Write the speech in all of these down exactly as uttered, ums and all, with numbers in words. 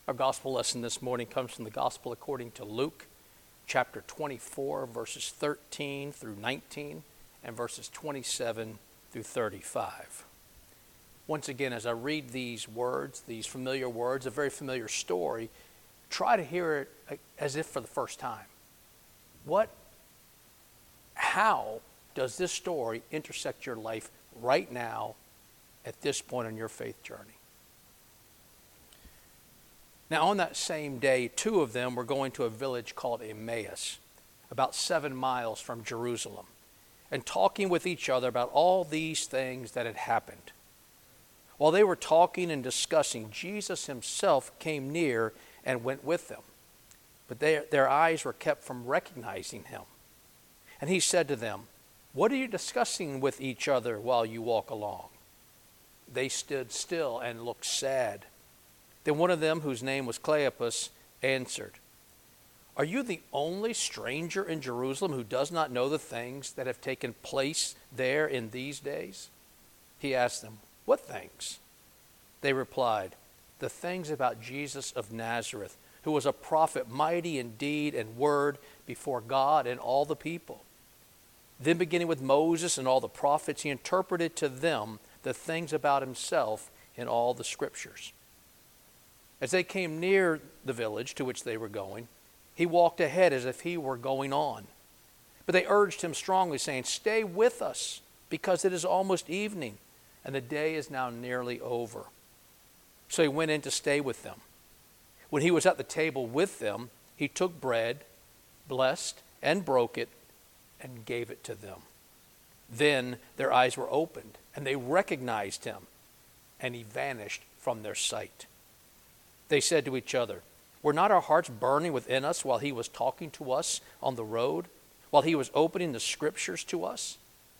Our gospel lesson this morning comes from the gospel according to Luke, chapter twenty-four, verses thirteen through nineteen, and verses twenty-seven through thirty-five. Once again, as I read these words, these familiar words, a very familiar story, try to hear it as if for the first time. What, how does this story intersect your life right now at this point in your faith journey? Now, on that same day, two of them were going to a village called Emmaus, about seven miles from Jerusalem, and talking with each other about all these things that had happened. While they were talking and discussing, Jesus himself came near and went with them. But they, their eyes were kept from recognizing him. And he said to them, "What are you discussing with each other while you walk along?" They stood still and looked sad. Then one of them, whose name was Cleopas, answered, "Are you the only stranger in Jerusalem who does not know the things that have taken place there in these days?" He asked them, "What things?" They replied, "The things about Jesus of Nazareth, who was a prophet, mighty in deed and word before God and all the people. Then beginning with Moses and all the prophets, he interpreted to them the things about himself in all the scriptures." As they came near the village to which they were going, he walked ahead as if he were going on. But they urged him strongly, saying, "Stay with us, because it is almost evening, and the day is now nearly over." So he went in to stay with them. When he was at the table with them, he took bread, blessed and broke it, and gave it to them. Then their eyes were opened, and they recognized him, and he vanished from their sight. They said to each other, "Were not our hearts burning within us while he was talking to us on the road, while he was opening the scriptures to us?"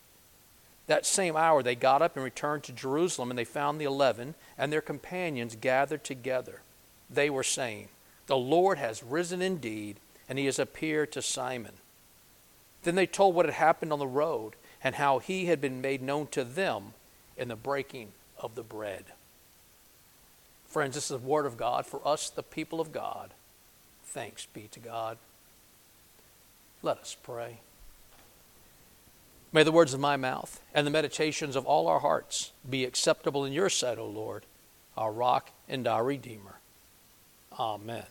That same hour they got up and returned to Jerusalem, and they found the eleven and their companions gathered together. They were saying, "The Lord has risen indeed, and he has appeared to Simon." Then they told what had happened on the road, and how he had been made known to them in the breaking of the bread. Friends, this is the word of God for us, the people of God. Thanks be to God. Let us pray. May the words of my mouth and the meditations of all our hearts be acceptable in your sight, O Lord, our rock and our Redeemer. Amen.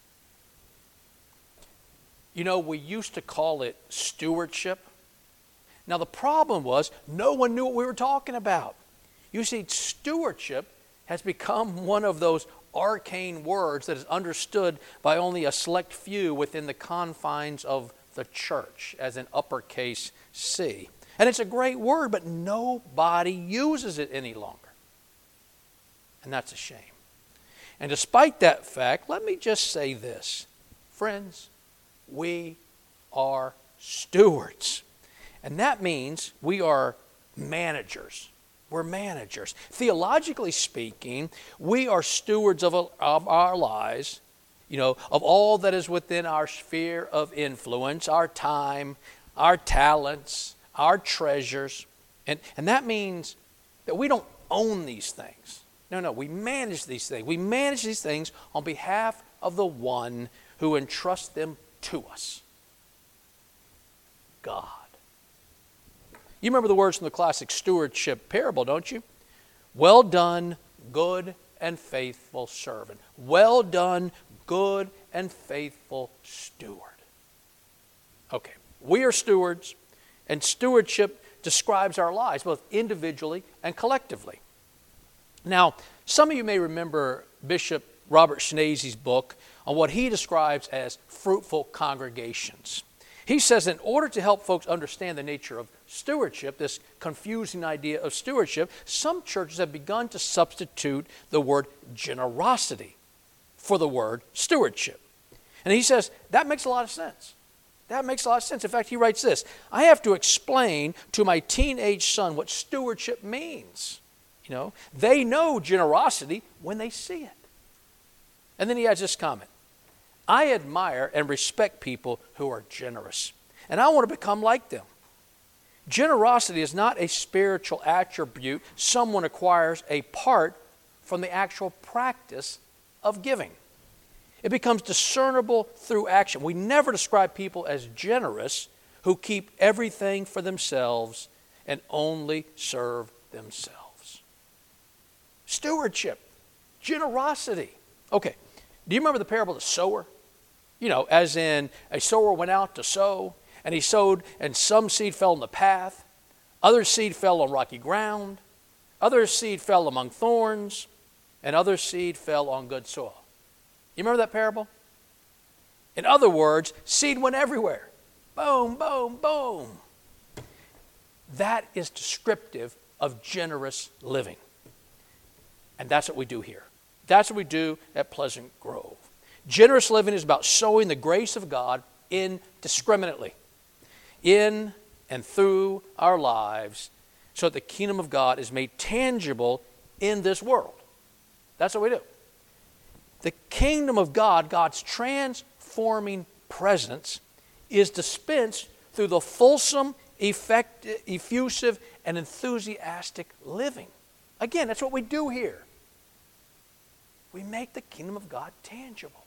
You know, we used to call it stewardship. Now, the problem was no one knew what we were talking about. You see, stewardship has become one of those arcane words that is understood by only a select few within the confines of the church, as in uppercase C. And it's a great word, but nobody uses it any longer. And that's a shame. And despite that fact, let me just say this. Friends, we are stewards. And that means we are managers. We're managers. Theologically speaking, we are stewards of, of our lives, you know, of all that is within our sphere of influence, our time, our talents, our treasures. And, and that means that we don't own these things. No, no, we manage these things. We manage these things on behalf of the one who entrusts them to us, God. You remember the words from the classic stewardship parable, don't you? "Well done, good and faithful servant. Well done, good and faithful steward." Okay, we are stewards, and stewardship describes our lives, both individually and collectively. Now, some of you may remember Bishop Robert Schneese's book on what he describes as fruitful congregations. He says in order to help folks understand the nature of stewardship, this confusing idea of stewardship, some churches have begun to substitute the word generosity for the word stewardship. And he says that makes a lot of sense. That makes a lot of sense. In fact, he writes this: "I have to explain to my teenage son what stewardship means. You know, they know generosity when they see it." And then he adds this comment: "I admire and respect people who are generous, and I want to become like them. Generosity is not a spiritual attribute someone acquires apart from the actual practice of giving." It becomes discernible through action. We never describe people as generous who keep everything for themselves and only serve themselves. Stewardship, generosity. Okay, do you remember the parable of the sower? You know, as in a sower went out to sow, and he sowed, and some seed fell on the path, other seed fell on rocky ground, other seed fell among thorns, and other seed fell on good soil. You remember that parable? In other words, seed went everywhere. Boom, boom, boom. That is descriptive of generous living. And that's what we do here. That's what we do at Pleasant Grove. Generous living is about showing the grace of God indiscriminately in and through our lives so that the kingdom of God is made tangible in this world. That's what we do. The kingdom of God, God's transforming presence, is dispensed through the fulsome, effective, effusive, and enthusiastic living. Again, that's what we do here. We make the kingdom of God tangible.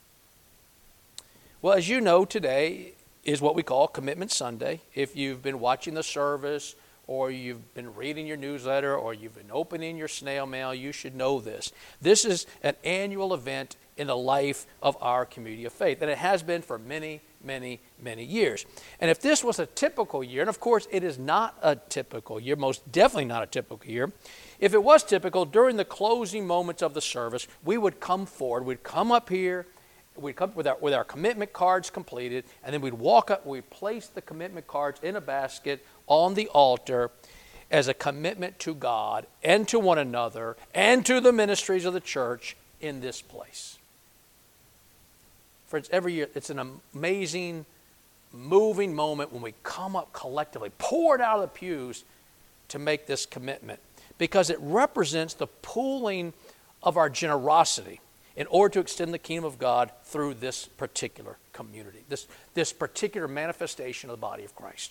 Well, as you know, today is what we call Commitment Sunday. If you've been watching the service, or you've been reading your newsletter, or you've been opening your snail mail, you should know this. This is an annual event in the life of our community of faith, and it has been for many, many, many years. And if this was a typical year, and of course it is not a typical year, most definitely not a typical year, if it was typical, during the closing moments of the service, we would come forward, we'd come up here, we'd come with our, with our commitment cards completed, and then we'd walk up, we'd place the commitment cards in a basket on the altar as a commitment to God and to one another and to the ministries of the church in this place. Friends, every year it's an amazing, moving moment when we come up collectively, poured out of the pews to make this commitment, because it represents the pooling of our generosity in order to extend the kingdom of God through this particular community, this, this particular manifestation of the body of Christ.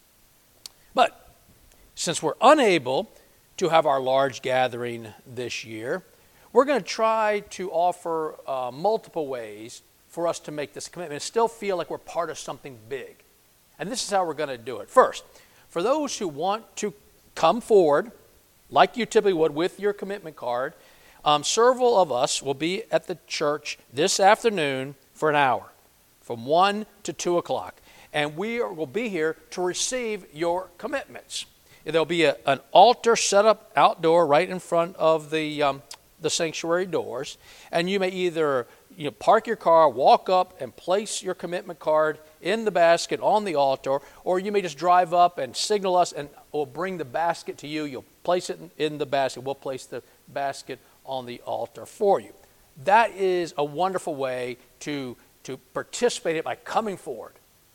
But since we're unable to have our large gathering this year, we're going to try to offer uh, multiple ways for us to make this commitment and still feel like we're part of something big. And this is how we're going to do it. First, for those who want to come forward, like you typically would with your commitment card, um, several of us will be at the church this afternoon for an hour, from one to two o'clock. And we are, will be here to receive your commitments. There'll be a, an altar set up outdoor right in front of the um, the sanctuary doors. And you may either you know, park your car, walk up and place your commitment card in the basket on the altar, or you may just drive up and signal us and we'll bring the basket to you. You'll place it in, in the basket. We'll place the basket on the altar for you. That is a wonderful way to, to participate in it by coming forward.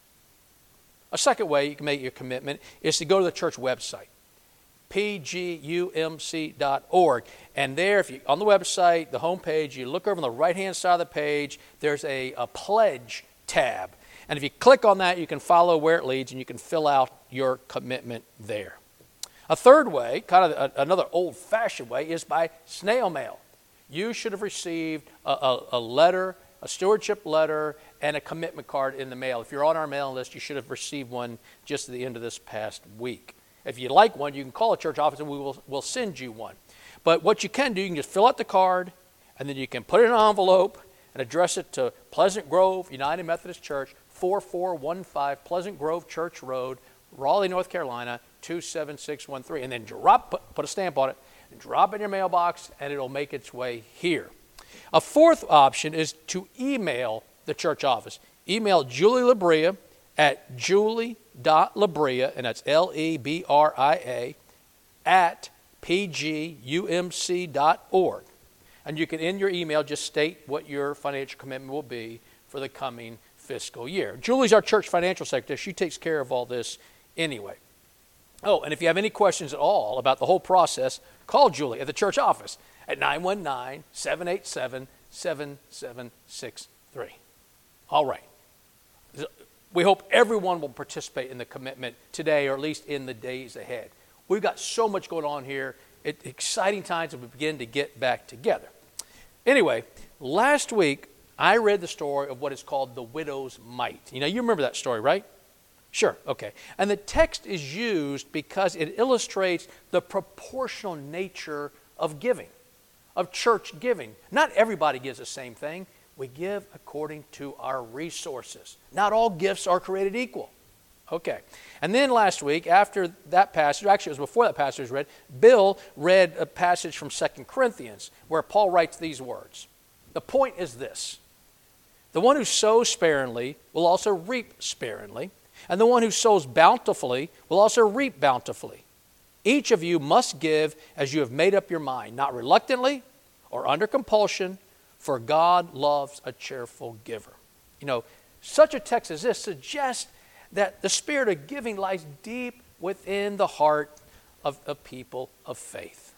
A second way you can make your commitment is to go to the church website, p g u m c dot org. And there, if you on the website, the homepage, you look over on the right-hand side of the page, there's a, a pledge tab. And if you click on that, you can follow where it leads and you can fill out your commitment there. A third way, kind of a, another old-fashioned way, is by snail mail. You should have received a, a, a letter, a stewardship letter, and a commitment card in the mail. If you're on our mailing list, you should have received one just at the end of this past week. If you'd like one, you can call a church office and we will we'll send you one. But what you can do, you can just fill out the card, and then you can put it in an envelope and address it to Pleasant Grove United Methodist Church, four four one five Pleasant Grove Church Road, Raleigh, North Carolina, two seven six one three. And then drop, put, put a stamp on it, and drop it in your mailbox, and it'll make its way here. A fourth option is to email the church office. Email Julie Labria at julie.labria, and that's L E B R I A, at p g u m c dot org. And you can, in your email, just state what your financial commitment will be for the coming fiscal year. Julie's our church financial secretary. She takes care of all this anyway. Oh, and if you have any questions at all about the whole process, call Julie at the church office at nine one nine, seven eight seven, seven seven six three. All right. We hope everyone will participate in the commitment today, or at least in the days ahead. We've got so much going on here. It's exciting times as we begin to get back together. Anyway, last week I read the story of what is called the widow's mite. You know, you remember that story, right? Sure, okay. And the text is used because it illustrates the proportional nature of giving, of church giving. Not everybody gives the same thing. We give according to our resources. Not all gifts are created equal. Okay. And then last week, after that passage, actually it was before that passage was read, Bill read a passage from Second Corinthians where Paul writes these words. The point is this. The one who sows sparingly will also reap sparingly, and the one who sows bountifully will also reap bountifully. Each of you must give as you have made up your mind, not reluctantly or under compulsion, for God loves a cheerful giver. You know, such a text as this suggests that the spirit of giving lies deep within the heart of a people of faith.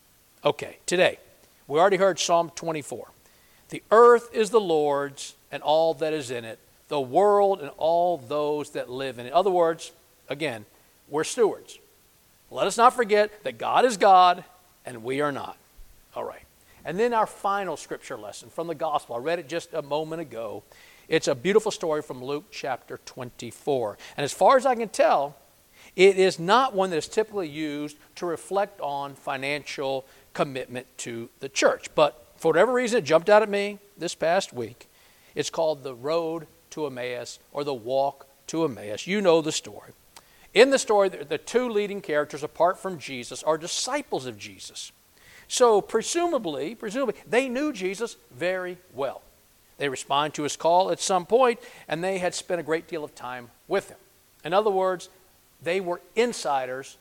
Okay, today, we already heard Psalm twenty-four. The earth is the Lord's and all that is in it, the world and all those that live in it. In other words, again, we're stewards. Let us not forget that God is God and we are not. All right. And then our final scripture lesson from the gospel. I read it just a moment ago. It's a beautiful story from Luke chapter twenty-four. And as far as I can tell, it is not one that is typically used to reflect on financial commitment to the church. But for whatever reason, it jumped out at me this past week. It's called the Road to Emmaus or the Walk to Emmaus. You know the story. In the story, the two leading characters, apart from Jesus, are disciples of Jesus. So presumably, presumably, they knew Jesus very well. They responded to his call at some point, and they had spent a great deal of time with him. In other words, they were insiders,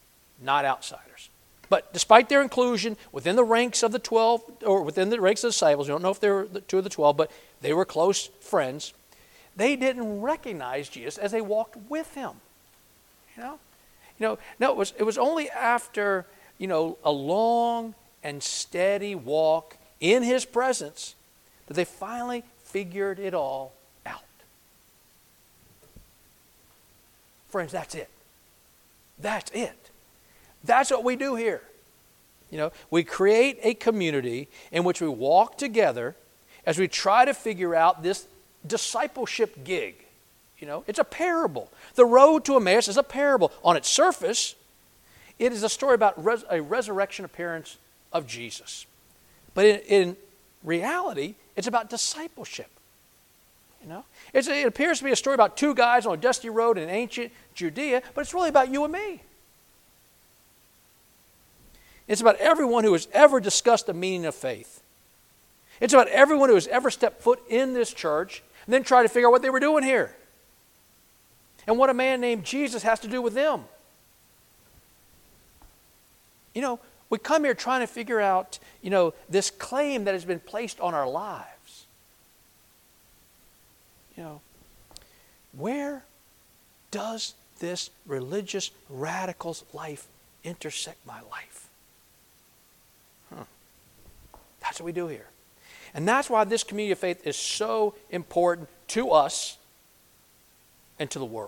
not outsiders. But despite their inclusion within the ranks of the twelve, or within the ranks of the disciples, we don't know if they were the two of the twelve, but they were close friends, they didn't recognize Jesus as they walked with him. You know? You know, no, it was it was only after, you know, a long and steady walk in his presence that they finally figured it all out. Friends, that's it. That's it. That's what we do here. You know, we create a community in which we walk together as we try to figure out this discipleship gig. You know, it's a parable. The road to Emmaus is a parable. On its surface, it is a story about res- a resurrection appearance of Jesus. But in, in reality, it's about discipleship. You know, it's, it appears to be a story about two guys on a dusty road in ancient Judea, but it's really about you and me. It's about everyone who has ever discussed the meaning of faith. It's about everyone who has ever stepped foot in this church and then tried to figure out what they were doing here. And what a man named Jesus has to do with them. You know, we come here trying to figure out, you know, this claim that has been placed on our lives. You know, where does this religious radical's life intersect my life? Huh. That's what we do here. And that's why this community of faith is so important to us and to the world.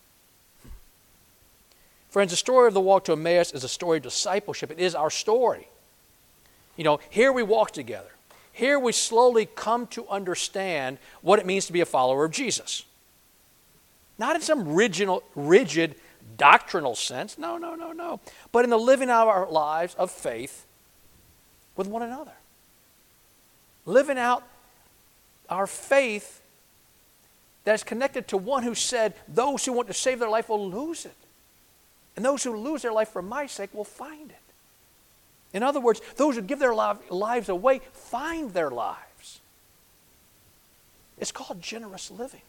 Friends, the story of the walk to Emmaus is a story of discipleship. It is our story. You know, here we walk together. Here we slowly come to understand what it means to be a follower of Jesus. Not in some rigid, rigid doctrinal sense. No, no, no, no. But in the living out of our lives of faith with one another. Living out our faith that is connected to one who said, those who want to save their life will lose it. And those who lose their life for my sake will find it. In other words, those who give their lives away find their lives. It's called generous living.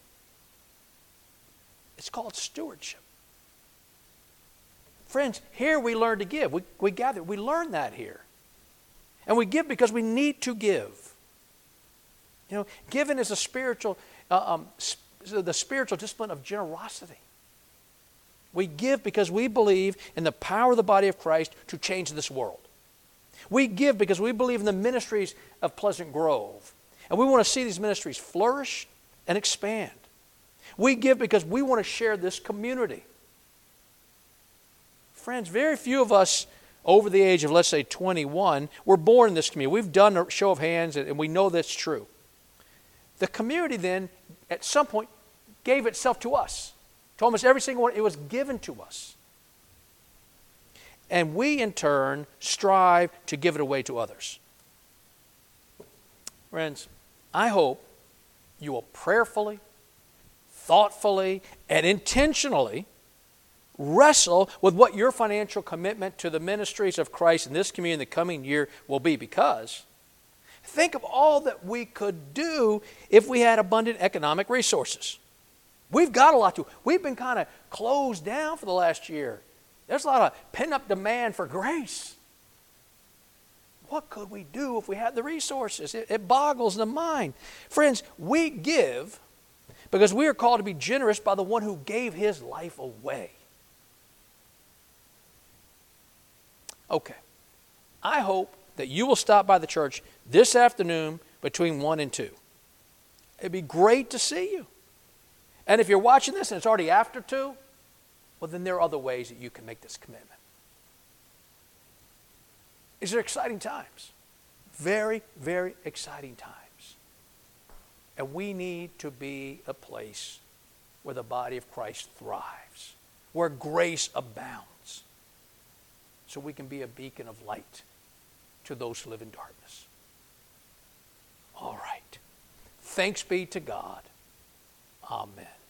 It's called stewardship. Friends, here we learn to give. We, we gather. We learn that here. And we give because we need to give. You know, giving is a spiritual, uh, um, sp- the spiritual discipline of generosity. We give because we believe in the power of the body of Christ to change this world. We give because we believe in the ministries of Pleasant Grove. And we want to see these ministries flourish and expand. We give because we want to share this community. Friends, very few of us over the age of, let's say, twenty-one, were born in this community. We've done a show of hands, and we know that's true. The community then, at some point, gave itself to us. To almost every single one, it was given to us. And we, in turn, strive to give it away to others. Friends, I hope you will prayerfully, thoughtfully, and intentionally wrestle with what your financial commitment to the ministries of Christ in this community in the coming year will be, because think of all that we could do if we had abundant economic resources. We've got a lot to. We've been kind of closed down for the last year. There's a lot of pent-up demand for grace. What could we do if we had the resources? It, it boggles the mind. Friends, we give because we are called to be generous by the one who gave his life away. Okay. I hope that you will stop by the church this afternoon between one and two. It'd be great to see you. And if you're watching this and it's already after two, well, then there are other ways that you can make this commitment. These are exciting times. Very, very exciting times. And we need to be a place where the body of Christ thrives, where grace abounds, so we can be a beacon of light to those who live in darkness. All right. Thanks be to God. Amen.